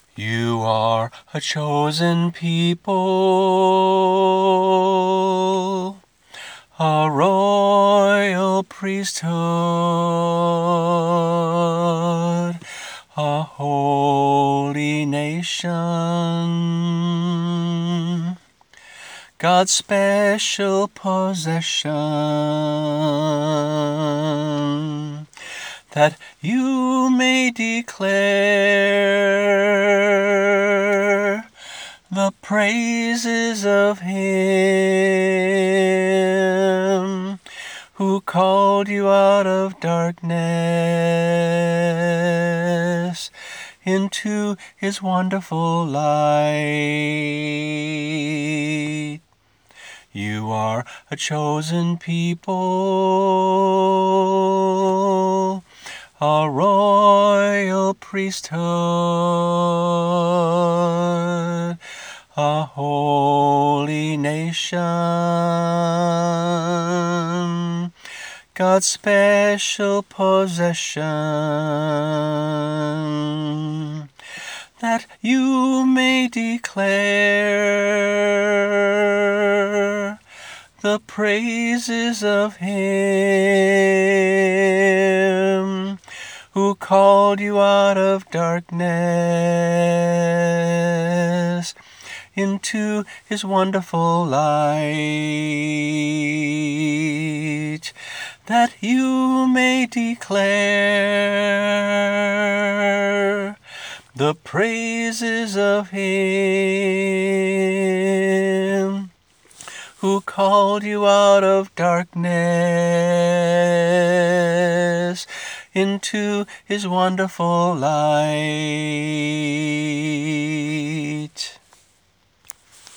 You are a chosen people, a royal priesthood, a holy nation, God's special possession, that you may declare the praises of Him who called you out of darkness into His wonderful light. You are a chosen people, a royal priesthood, a holy nation, God's special possession, that you may declare the praises of Him who called you out of darkness into His wonderful light, that you may declare the praises of Him who called you out of darkness into His wonderful light.